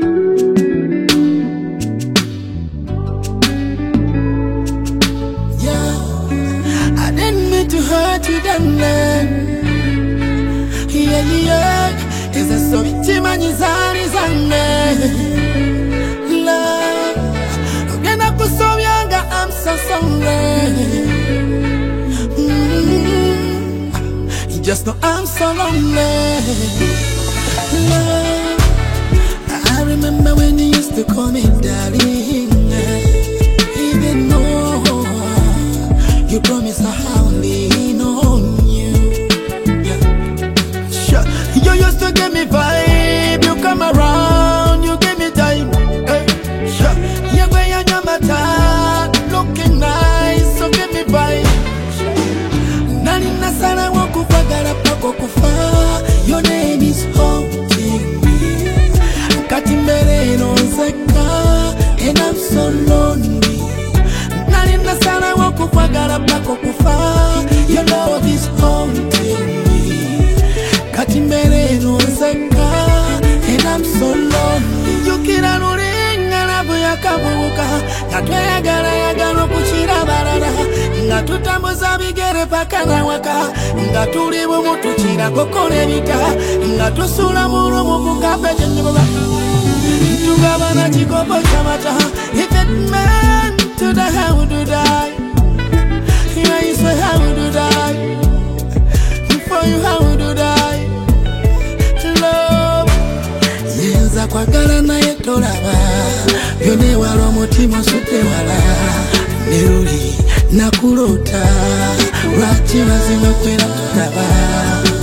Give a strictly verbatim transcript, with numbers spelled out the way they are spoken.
I didn't mean to hurt you, then. Yeah, yeah. Is a so victimani zani zane. Love, again I could so young, I'm so sorry. Mm-hmm. You just know I'm so lonely. Love, I remember when you used to call me darling. Even though you promised I'll lean on you. Yeah. Sure. You used to give me vibe. You come around, you give me time. Hey. Sure. You go on your matter, looking nice, so give me vibe. Nani nasara wakufagara pako kufa. Your name is haunting me. Katimbere no zeka, and I'm so lonely. Nani nasara wakufagara pako kufa. Your love is haunting me. Katimbere no zeka, and I'm so lonely. Yukira nuringa na buya kabuka. Katwaya gara ya gano kuchira barara. Nga tutamuza bigere paka na waka. Nga tulibu mutuchira kokore vita. Nga tusula murumu kukape jenjibuga. Tugabana chikopo chamata. If it meant to die, how would you die? Yeah, you say how would you die? For you, how would you die? Love, yenza kwa gara na yetolaba. Yone walo mutimo sute wala. Neruli nakulota. Rati wazima kwela kutaba.